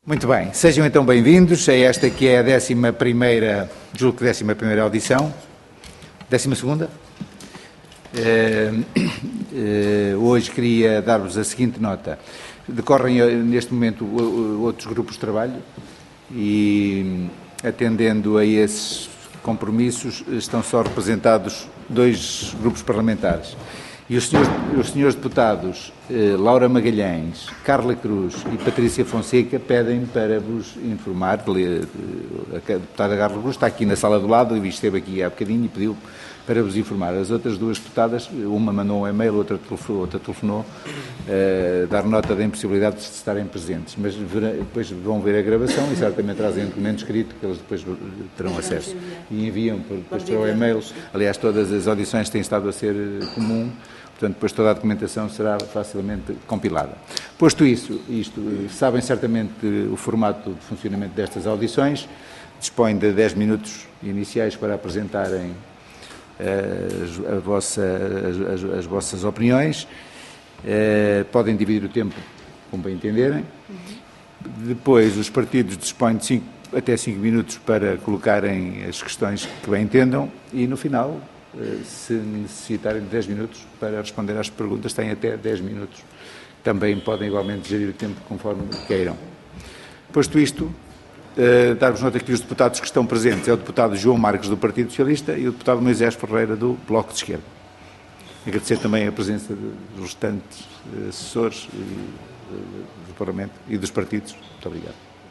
Muito bem, sejam então bem-vindos a esta que é a 11ª, julgo que 11ª audição, 12ª. Hoje queria dar-vos a seguinte nota. Decorrem neste momento outros grupos de trabalho e, atendendo a esses compromissos, estão só representados 2 grupos parlamentares. E os senhores deputados Laura Magalhães, Carla Cruz e Patrícia Fonseca pedem para vos informar, a deputada Carla Cruz está aqui na sala do lado e esteve aqui há bocadinho e pediu para vos informar. As outras 2 deputadas, uma mandou um e-mail, outra telefonou, dar nota da impossibilidade de estarem presentes, mas depois vão ver a gravação e certamente trazem um documento escrito que eles depois terão acesso e enviam depois para o e-mail. Aliás, todas as audições têm estado a ser comum. Portanto, depois toda a documentação será facilmente compilada. Posto isto, sabem certamente o formato de funcionamento destas audições, dispõem de 10 minutos iniciais para apresentarem as vossas opiniões, podem dividir o tempo como bem entenderem, depois os partidos dispõem de até 5 minutos para colocarem as questões que bem entendam e no final, se necessitarem de 10 minutos para responder às perguntas, têm até 10 minutos. Também podem igualmente gerir o tempo conforme queiram. Posto isto, dar-vos nota que os deputados que estão presentes é o deputado João Marques do Partido Socialista e o deputado Moisés Ferreira do Bloco de Esquerda. Agradecer também a presença dos restantes assessores do Parlamento e dos partidos. Muito obrigado.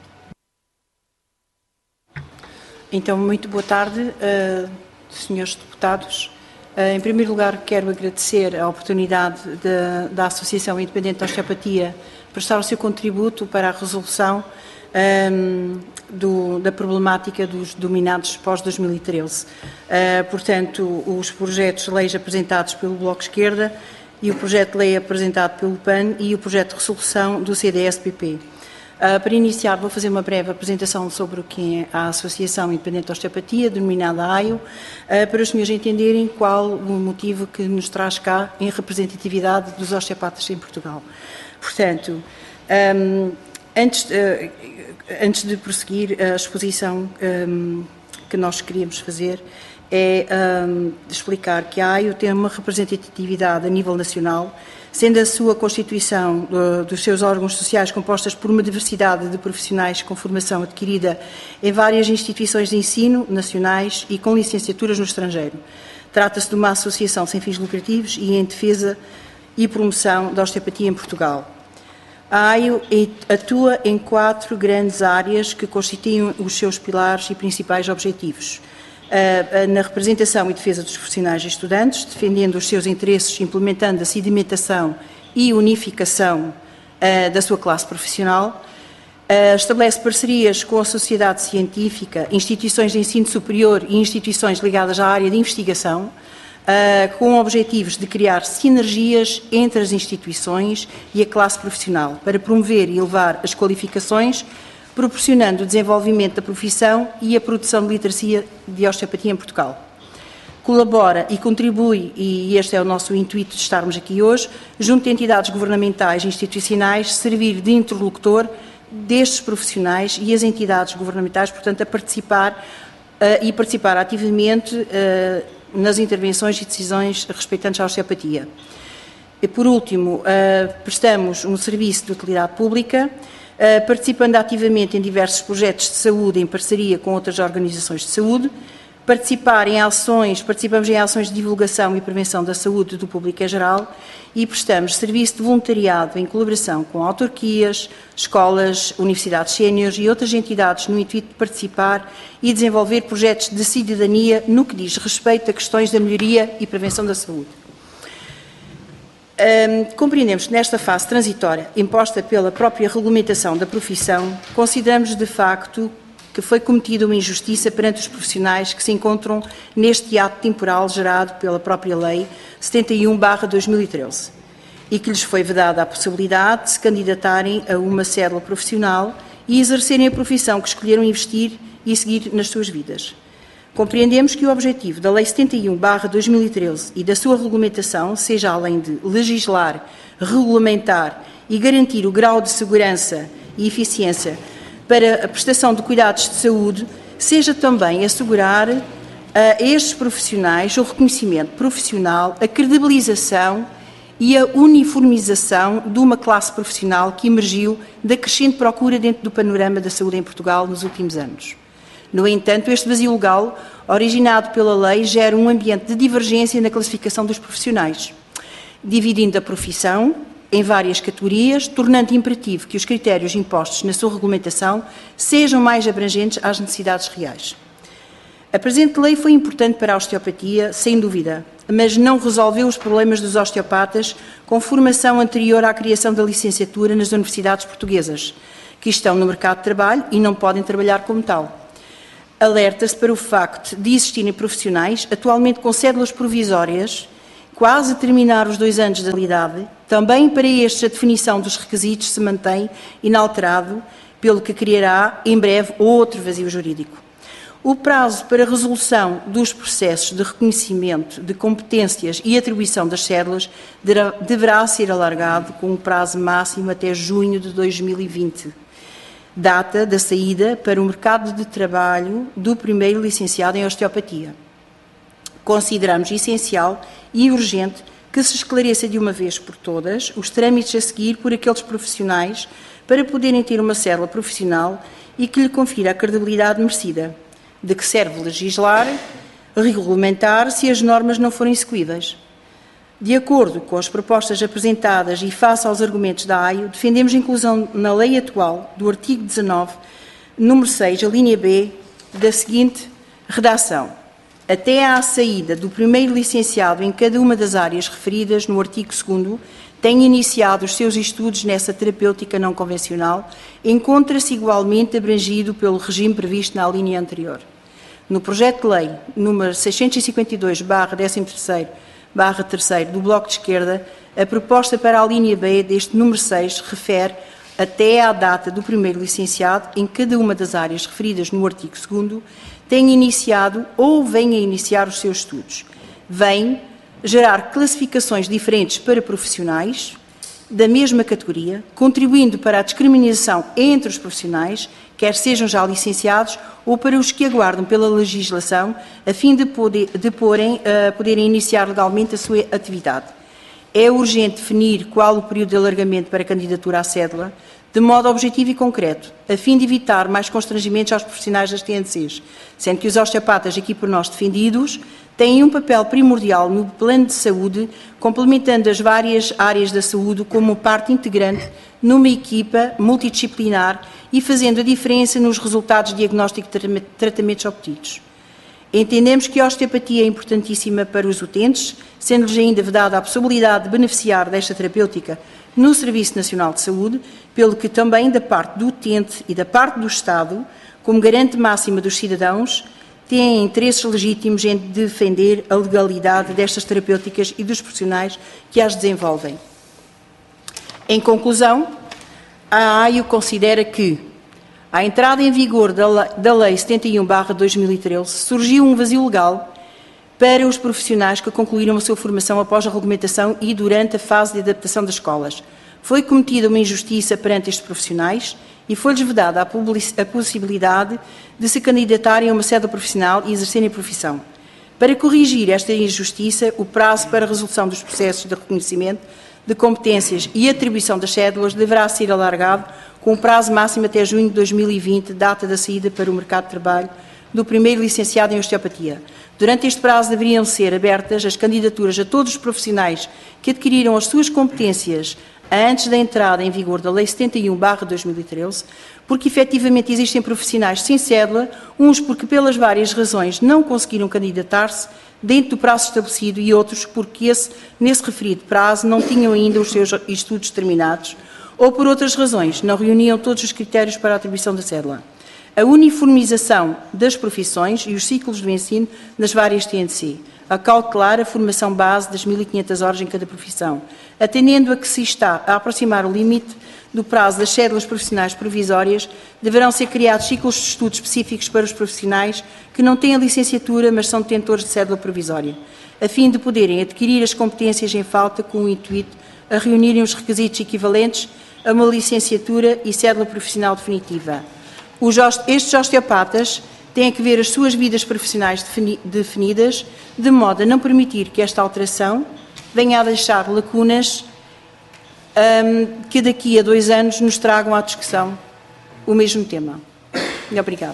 Então, muito boa tarde. Senhores deputados, em primeiro lugar quero agradecer a oportunidade da Associação Independente de Osteopatia prestar o seu contributo para a resolução da problemática dos dominados pós-2013. Portanto, os projetos de leis apresentados pelo Bloco de Esquerda e o projeto de lei apresentado pelo PAN e o projeto de resolução do CDS-PP. Para iniciar, vou fazer uma breve apresentação sobre o que é a Associação Independente de Osteopatia, denominada AIO, para os senhores entenderem qual o motivo que nos traz cá em representatividade dos osteopatas em Portugal. Portanto, antes de prosseguir, a exposição que nós queríamos fazer é explicar que a AIO tem uma representatividade a nível nacional, sendo a sua constituição dos seus órgãos sociais compostas por uma diversidade de profissionais com formação adquirida em várias instituições de ensino nacionais e com licenciaturas no estrangeiro. Trata-se de uma associação sem fins lucrativos e em defesa e promoção da osteopatia em Portugal. A AIO atua em 4 grandes áreas que constituem os seus pilares e principais objetivos. Na representação e defesa dos profissionais e estudantes, defendendo os seus interesses, implementando a sedimentação e unificação da sua classe profissional, estabelece parcerias com a sociedade científica, instituições de ensino superior e instituições ligadas à área de investigação, com objetivos de criar sinergias entre as instituições e a classe profissional, para promover e elevar as qualificações, proporcionando o desenvolvimento da profissão e a produção de literacia de osteopatia em Portugal. Colabora e contribui, e este é o nosso intuito de estarmos aqui hoje, junto de entidades governamentais e institucionais, servir de interlocutor destes profissionais e as entidades governamentais, portanto, a participar e participar ativamente nas intervenções e decisões respeitantes à osteopatia. E, por último, prestamos um serviço de utilidade pública, participando ativamente em diversos projetos de saúde em parceria com outras organizações de saúde, participamos em ações de divulgação e prevenção da saúde do público em geral e prestamos serviço de voluntariado em colaboração com autarquias, escolas, universidades séniores e outras entidades no intuito de participar e desenvolver projetos de cidadania no que diz respeito a questões da melhoria e prevenção da saúde. Compreendemos que nesta fase transitória, imposta pela própria regulamentação da profissão, consideramos de facto que foi cometida uma injustiça perante os profissionais que se encontram neste ato temporal gerado pela própria Lei 71/2013 e que lhes foi vedada a possibilidade de se candidatarem a uma cédula profissional e exercerem a profissão que escolheram investir e seguir nas suas vidas. Compreendemos que o objetivo da Lei 71/2013 e da sua regulamentação seja, além de legislar, regulamentar e garantir o grau de segurança e eficiência para a prestação de cuidados de saúde seja também assegurar a estes profissionais o reconhecimento profissional, a credibilização e a uniformização de uma classe profissional que emergiu da crescente procura dentro do panorama da saúde em Portugal nos últimos anos. No entanto, este vazio legal, originado pela lei, gera um ambiente de divergência na classificação dos profissionais, dividindo a profissão em várias categorias, tornando imperativo que os critérios impostos na sua regulamentação sejam mais abrangentes às necessidades reais. A presente lei foi importante para a osteopatia, sem dúvida, mas não resolveu os problemas dos osteopatas com formação anterior à criação da licenciatura nas universidades portuguesas, que estão no mercado de trabalho e não podem trabalhar como tal. Alerta-se para o facto de existirem profissionais, atualmente com cédulas provisórias, quase a terminar os 2 anos de validade. Também para estes a definição dos requisitos se mantém inalterado, pelo que criará em breve outro vazio jurídico. O prazo para a resolução dos processos de reconhecimento de competências e atribuição das cédulas deverá ser alargado com um prazo máximo até junho de 2020, data da saída para o mercado de trabalho do primeiro licenciado em osteopatia. Consideramos essencial e urgente que se esclareça de uma vez por todas os trâmites a seguir por aqueles profissionais para poderem ter uma cédula profissional e que lhe confira a credibilidade merecida. De que serve legislar, regulamentar, se as normas não forem execuíveis. De acordo com as propostas apresentadas e face aos argumentos da AIO, defendemos a inclusão na lei atual do artigo 19, número 6, a linha B, da seguinte redação: até à saída do primeiro licenciado em cada uma das áreas referidas no artigo 2º, tenha iniciado os seus estudos nessa terapêutica não convencional, encontra-se igualmente abrangido pelo regime previsto na linha anterior. No projeto de lei número 652/13/3 do Bloco de Esquerda, a proposta para a linha B deste número 6 refere até à data do primeiro licenciado em cada uma das áreas referidas no artigo 2º, tenha iniciado ou venha a iniciar os seus estudos. Vem gerar classificações diferentes para profissionais da mesma categoria, contribuindo para a discriminação entre os profissionais, quer sejam já licenciados ou para os que aguardam pela legislação, a fim de poderem iniciar legalmente a sua atividade. É urgente definir qual o período de alargamento para a candidatura à cédula, de modo objetivo e concreto, a fim de evitar mais constrangimentos aos profissionais das TNCs, sendo que os osteopatas aqui por nós defendidos têm um papel primordial no plano de saúde, complementando as várias áreas da saúde como parte integrante numa equipa multidisciplinar e fazendo a diferença nos resultados de diagnóstico e tratamentos obtidos. Entendemos que a osteopatia é importantíssima para os utentes, sendo-lhes ainda vedada a possibilidade de beneficiar desta terapêutica no Serviço Nacional de Saúde, pelo que também da parte do utente e da parte do Estado, como garante máxima dos cidadãos, têm interesses legítimos em defender a legalidade destas terapêuticas e dos profissionais que as desenvolvem. Em conclusão, a AIO considera que, à entrada em vigor da Lei 71/2013, surgiu um vazio legal para os profissionais que concluíram a sua formação após a regulamentação e durante a fase de adaptação das escolas. Foi cometida uma injustiça perante estes profissionais e foi-lhes vedada a possibilidade de se candidatarem a uma cédula profissional e exercerem a profissão. Para corrigir esta injustiça, o prazo para a resolução dos processos de reconhecimento de competências e atribuição das cédulas deverá ser alargado com um prazo máximo até junho de 2020, data da saída para o mercado de trabalho do primeiro licenciado em osteopatia. Durante este prazo deveriam ser abertas as candidaturas a todos os profissionais que adquiriram as suas competências antes da entrada em vigor da Lei 71/2013, porque efetivamente existem profissionais sem cédula, uns porque pelas várias razões não conseguiram candidatar-se dentro do prazo estabelecido e outros porque nesse referido prazo não tinham ainda os seus estudos terminados ou por outras razões não reuniam todos os critérios para a atribuição da cédula. A uniformização das profissões e os ciclos do ensino nas várias TNC, a cautelar a formação base das 1.500 horas em cada profissão, atendendo a que se está a aproximar o limite do prazo das cédulas profissionais provisórias, deverão ser criados ciclos de estudo específicos para os profissionais que não têm a licenciatura, mas são detentores de cédula provisória, a fim de poderem adquirir as competências em falta com o intuito a reunirem os requisitos equivalentes a uma licenciatura e cédula profissional definitiva. Estes osteopatas têm que ver as suas vidas profissionais definidas, de modo a não permitir que esta alteração venha a deixar lacunas que daqui a 2 anos nos tragam à discussão o mesmo tema. Muito obrigado.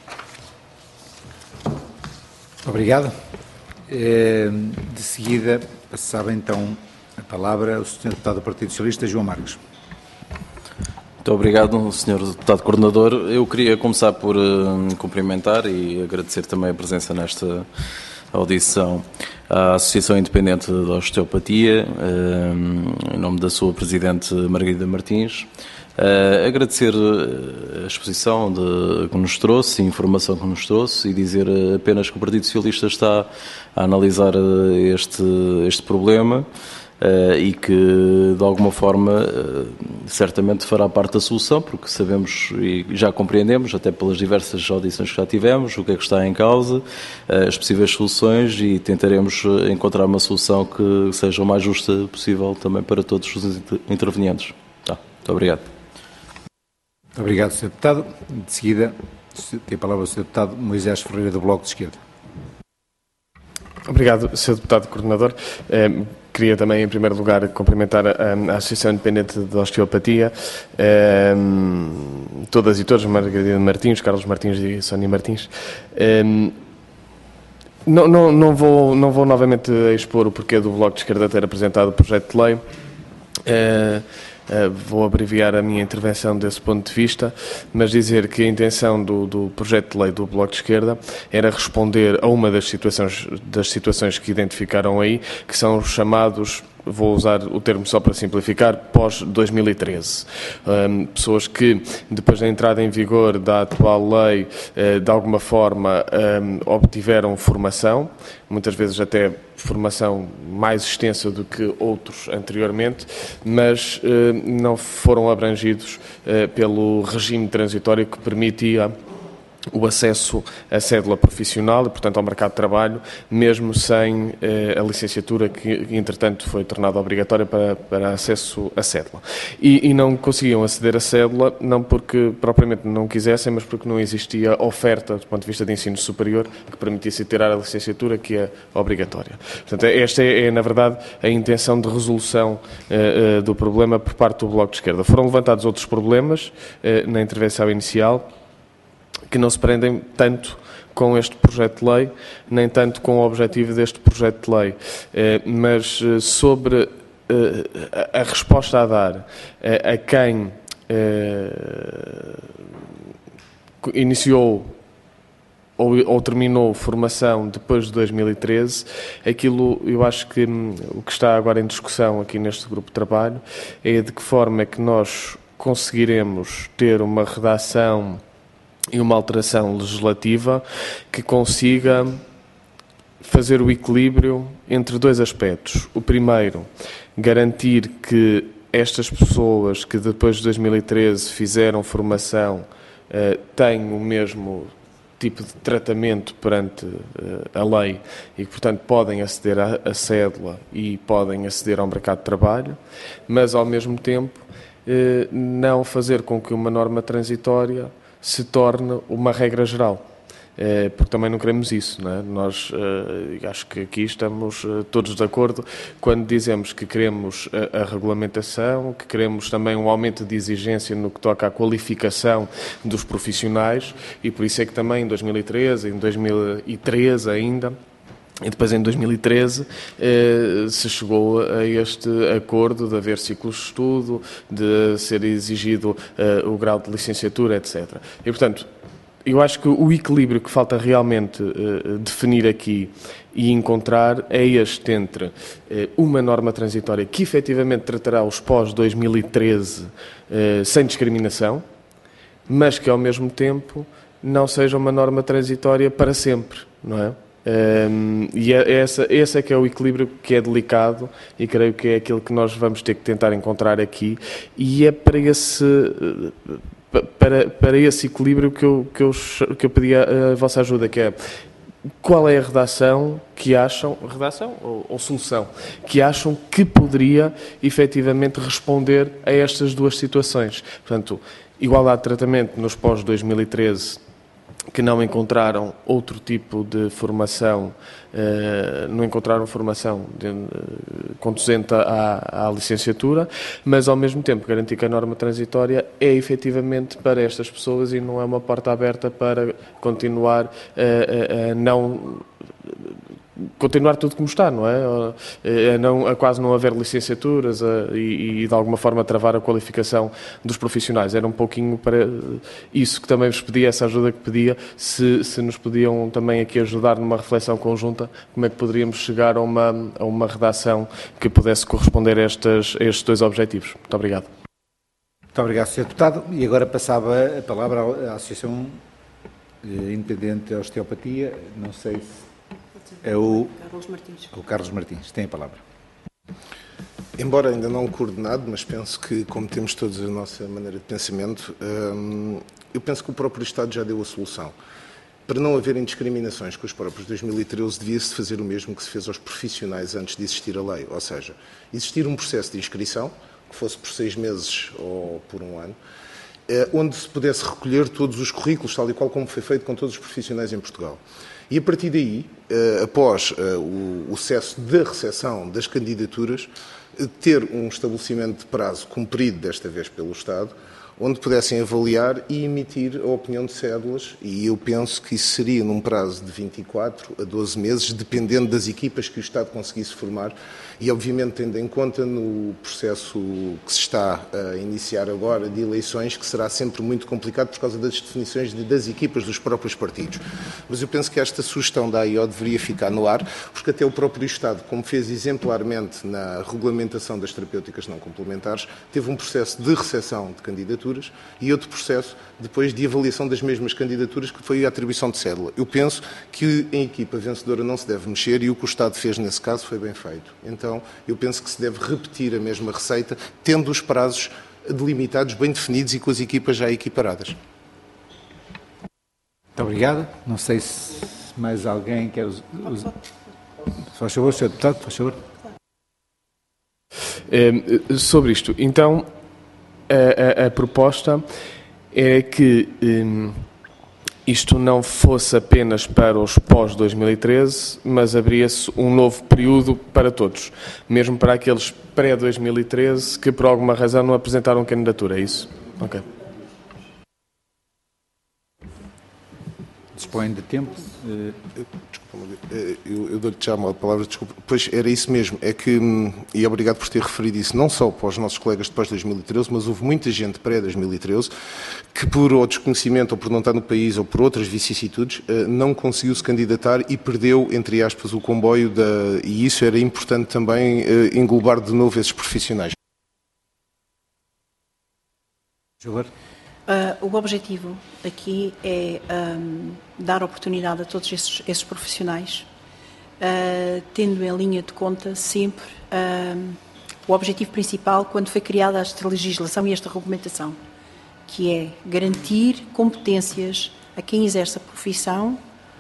Obrigado. De seguida, passava então a palavra ao Sr. Deputado do Partido Socialista, João Marques. Muito obrigado, Sr. Deputado Coordenador. Eu queria começar por cumprimentar e agradecer também a presença nesta audição à Associação Independente da Osteopatia, em nome da sua Presidente Margarida Martins. Agradecer a exposição que nos trouxe, a informação que nos trouxe e dizer apenas que o Partido Socialista está a analisar este problema e que, de alguma forma, certamente fará parte da solução, porque sabemos e já compreendemos, até pelas diversas audições que já tivemos, o que é que está em causa, as possíveis soluções e tentaremos encontrar uma solução que seja o mais justa possível também para todos os intervenientes. Muito obrigado. Obrigado, Sr. Deputado. De seguida, tem a palavra o Sr. Deputado Moisés Ferreira, do Bloco de Esquerda. Obrigado, Sr. Deputado Coordenador. Queria também, em primeiro lugar, cumprimentar a Associação Independente de Osteopatia, todas e todos, Margarida Martins, Carlos Martins e Sónia Martins. Não vou novamente expor o porquê do Bloco de Esquerda ter apresentado o projeto de lei. Vou abreviar a minha intervenção desse ponto de vista, mas dizer que a intenção do projeto de lei do Bloco de Esquerda era responder a uma das situações que identificaram aí, que são os chamados, vou usar o termo só para simplificar, pós-2013. Pessoas que, depois da entrada em vigor da atual lei, de alguma forma obtiveram formação, muitas vezes até formação mais extensa do que outros anteriormente, mas não foram abrangidos pelo regime transitório que permitia o acesso à cédula profissional e, portanto, ao mercado de trabalho, mesmo sem a licenciatura que, entretanto, foi tornada obrigatória para acesso à cédula. E não conseguiam aceder à cédula, não porque propriamente não quisessem, mas porque não existia oferta, do ponto de vista de ensino superior, que permitisse tirar a licenciatura, que é obrigatória. Portanto, esta é, na verdade, a intenção de resolução do problema por parte do Bloco de Esquerda. Foram levantados outros problemas na intervenção inicial, que não se prendem tanto com este projeto de lei, nem tanto com o objetivo deste projeto de lei, mas sobre a resposta a dar a quem iniciou ou terminou formação depois de 2013, aquilo, eu acho que o que está agora em discussão aqui neste grupo de trabalho é de que forma é que nós conseguiremos ter uma redação e uma alteração legislativa que consiga fazer o equilíbrio entre dois aspectos. O primeiro, garantir que estas pessoas que depois de 2013 fizeram formação têm o mesmo tipo de tratamento perante a lei e que, portanto, podem aceder à cédula e podem aceder ao mercado de trabalho, mas, ao mesmo tempo, não fazer com que uma norma transitória se torne uma regra geral, porque também não queremos isso, não é? Nós, acho que aqui estamos todos de acordo quando dizemos que queremos a regulamentação, que queremos também um aumento de exigência no que toca à qualificação dos profissionais e por isso é que também em 2013, em 2013 ainda, e depois, em 2013, se chegou a este acordo de haver ciclos de estudo, de ser exigido o grau de licenciatura, etc. E, portanto, eu acho que o equilíbrio que falta realmente definir aqui e encontrar é este entre uma norma transitória que efetivamente tratará os pós-2013 sem discriminação, mas que, ao mesmo tempo, não seja uma norma transitória para sempre, não é? E esse é que é o equilíbrio que é delicado e creio que é aquilo que nós vamos ter que tentar encontrar aqui e é para esse equilíbrio que eu pedi a vossa ajuda, que é qual é a redação que acham, ou solução, que acham que poderia efetivamente responder a estas duas situações. Portanto, igualdade de tratamento nos pós-2013 que não encontraram outro tipo de formação, não encontraram formação conduzente à licenciatura, mas ao mesmo tempo garantir que a norma transitória é efetivamente para estas pessoas e não é uma porta aberta para continuar continuar tudo como está, não é? A quase não haver licenciaturas e de alguma forma travar a qualificação dos profissionais. Era um pouquinho para isso que também vos pedia, essa ajuda que pedia, se nos podiam também aqui ajudar numa reflexão conjunta, como é que poderíamos chegar a uma redação que pudesse corresponder a estes dois objetivos. Muito obrigado. Muito obrigado, Sr. Deputado. E agora passava a palavra à Associação Independente de Osteopatia, não sei se é o Carlos Martins. Tem a palavra. Embora ainda não coordenado, mas penso que, como temos todos a nossa maneira de pensamento, eu penso que o próprio Estado já deu a solução. Para não haverem discriminações com os próprios 2013, devia-se fazer o mesmo que se fez aos profissionais antes de existir a lei, ou seja, existir um processo de inscrição, que fosse por 6 meses ou por 1 ano, onde se pudesse recolher todos os currículos, tal e qual como foi feito com todos os profissionais em Portugal. E a partir daí, após o sucesso da recepção das candidaturas, ter um estabelecimento de prazo cumprido, desta vez pelo Estado, onde pudessem avaliar e emitir a opinião de cédulas, e eu penso que isso seria num prazo de 24 a 12 meses, dependendo das equipas que o Estado conseguisse formar, e obviamente tendo em conta no processo que se está a iniciar agora de eleições, que será sempre muito complicado por causa das definições das equipas dos próprios partidos. Mas eu penso que esta sugestão da AIO deveria ficar no ar, porque até o próprio Estado, como fez exemplarmente na regulamentação das terapêuticas não complementares, teve um processo de recepção de candidaturas e outro processo depois de avaliação das mesmas candidaturas, que foi a atribuição de cédula. Eu penso que em equipa vencedora não se deve mexer e o que o Estado fez nesse caso foi bem feito. Então, eu penso que se deve repetir a mesma receita, tendo os prazos delimitados, bem definidos e com as equipas já equiparadas. Muito obrigado. Não sei se mais alguém quer usar. Faz favor, Sr. Deputado, faz favor. Sobre isto, então, a proposta é que isto não fosse apenas para os pós-2013, mas abria-se um novo período para todos, mesmo para aqueles pré-2013 que por alguma razão não apresentaram candidatura, é isso? Ok. Dispõe de tempo. Eu dou-lhe já uma palavra, desculpa. Pois era isso mesmo, é que, e obrigado por ter referido isso, não só para os nossos colegas de pós-2013, mas houve muita gente pré-2013 que por ou desconhecimento, ou por não estar no país, ou por outras vicissitudes, não conseguiu se candidatar e perdeu, entre aspas, o comboio, e isso era importante também englobar de novo esses profissionais. O objetivo aqui é dar oportunidade a todos esses profissionais, tendo em linha de conta sempre o objetivo principal quando foi criada esta legislação e esta regulamentação, que é garantir competências a quem exerce a profissão,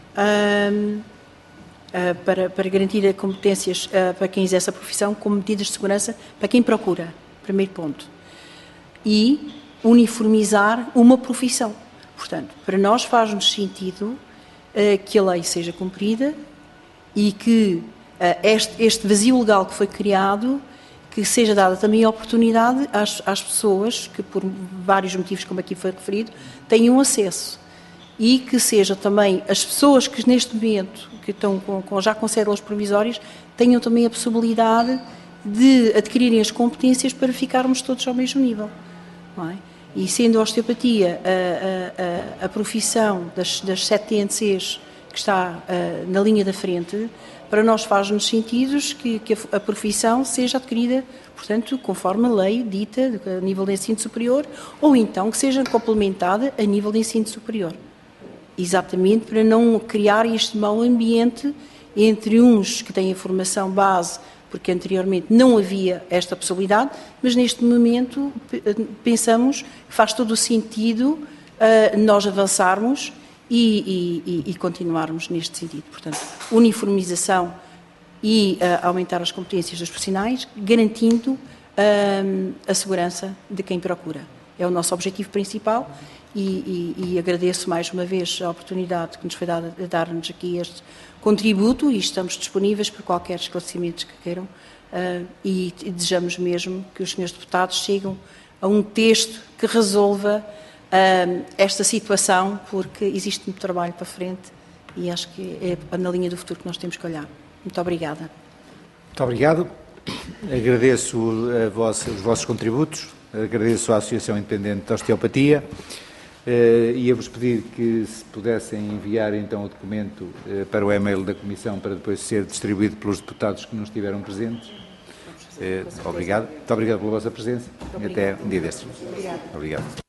para garantir competências para quem exerce a profissão com medidas de segurança para quem procura, primeiro ponto. E uniformizar uma profissão. Portanto, para nós faz-nos sentido que a lei seja cumprida e que este vazio legal que foi criado, que seja dada também a oportunidade às pessoas que, por vários motivos, como aqui foi referido, tenham acesso. E que seja também as pessoas que neste momento, que estão já com cédulas provisórias, tenham também a possibilidade de adquirirem as competências para ficarmos todos ao mesmo nível. Não é? E sendo a osteopatia a profissão das 7 TNCs que está na linha da frente, para nós faz-nos sentido que a profissão seja adquirida, portanto, conforme a lei dita a nível de ensino superior, ou então que seja complementada a nível de ensino superior. Exatamente para não criar este mau ambiente entre uns que têm a formação base, porque anteriormente não havia esta possibilidade, mas neste momento pensamos que faz todo o sentido nós avançarmos e continuarmos neste sentido. Portanto, uniformização e aumentar as competências dos profissionais, garantindo a segurança de quem procura. é o nosso objetivo principal e agradeço mais uma vez a oportunidade que nos foi dada de dar-nos aqui este contributo e estamos disponíveis para qualquer esclarecimento que queiram e desejamos mesmo que os senhores deputados chegam a um texto que resolva esta situação, porque existe muito trabalho para frente e acho que é na linha do futuro que nós temos que olhar. Muito obrigada. Muito obrigado. Agradeço os vossos contributos, agradeço à Associação Independente de Osteopatia. Ia-vos pedir que se pudessem enviar então o documento para o e-mail da Comissão para depois ser distribuído pelos deputados que não estiveram presentes. Obrigado. Muito obrigado pela vossa presença e até um dia destes. Obrigado.